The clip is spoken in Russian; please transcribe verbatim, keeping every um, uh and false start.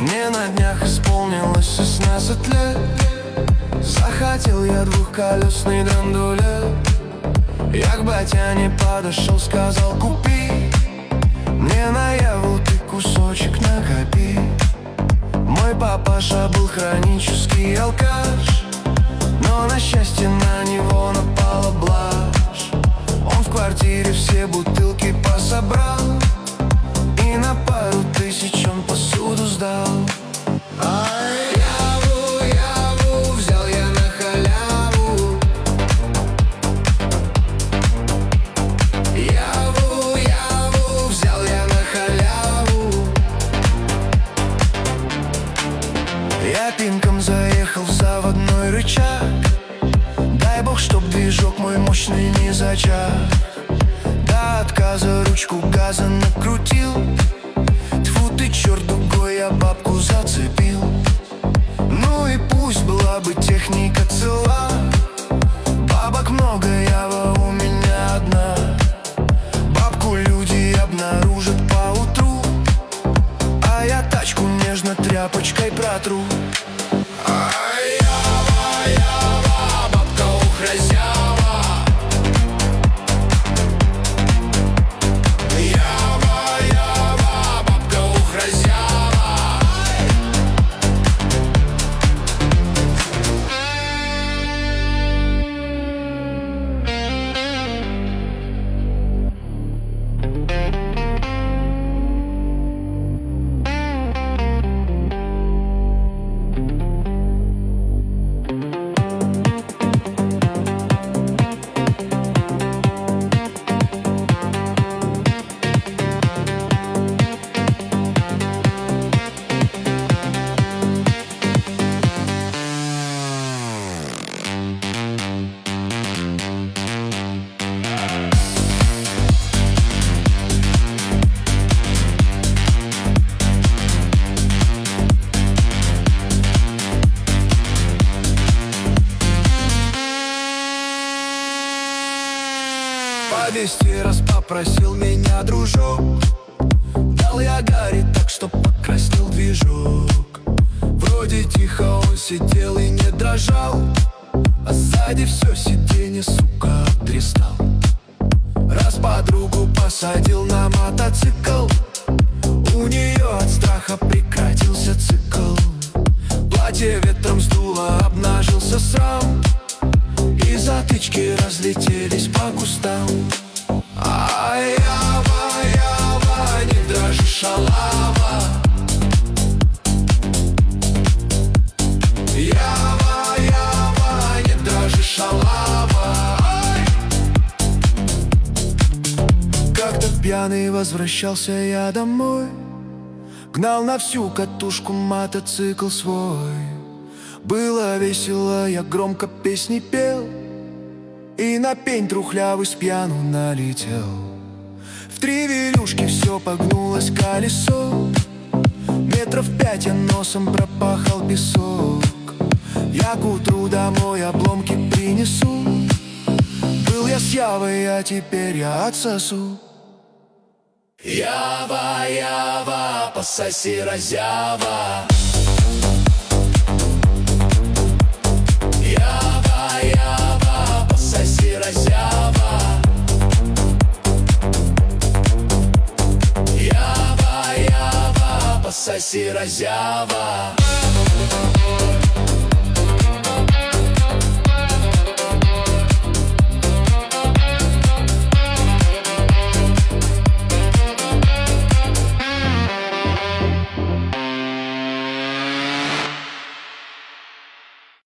Мне на днях исполнилось шестнадцать лет. Захотел я двухколесный драндулет. Я к батяне подошел, сказал: купи мне наяву ты кусочек накопи. Мой папаша был хронический алкаш, но на счастье на него напала блажь. Он в квартире все бутылки пособрал, и на пару тысяч он посуду сдал. Ай, яву, яву взял я на халяву. Яву, яву взял я на халяву. Я пинком заехал в заводной рычаг. Дай бог, чтоб движок мой мощный не зачах. До отказа ручку газа накрутил. Тьфу ты, черт, дугой я бабку зацепил. Ну и пусть была бы техника цела. Бабок много, ява у меня одна. Бабку люди обнаружат поутру, а я тачку нежно тряпочкой протру. Ай, ява, ява, бабка ухразява. Ява, ява, бабка ухразява. По двести раз попросил меня дружок. Дал я Гарри так, что покраснел движок. Вроде тихо он сидел и не дрожал, а сзади все сиденье, сука, обтрестал. Раз подругу посадил на мотоцикл, у нее от страха прекратился цикл. Платье ветром сдуло, обнажился срам, и затычки разлетелись по кустам. Ай, ява, ява, не дрожи, шалава. Ява, ява, не дрожи, шалава. Ай! Как-то пьяный возвращался я домой, гнал на всю катушку мотоцикл свой. Было весело, я громко песни пел, и на пень трухлявый с пьяну налетел. В три велюшки все погнулось колесо, метров пять я носом пропахал песок. Я к утру домой обломки принесу. Был я с Явой, а теперь я отсосу. Ява, ява, пососи, разява. Ява, ява, пососи, разява. Ява, ява, пососи, разява.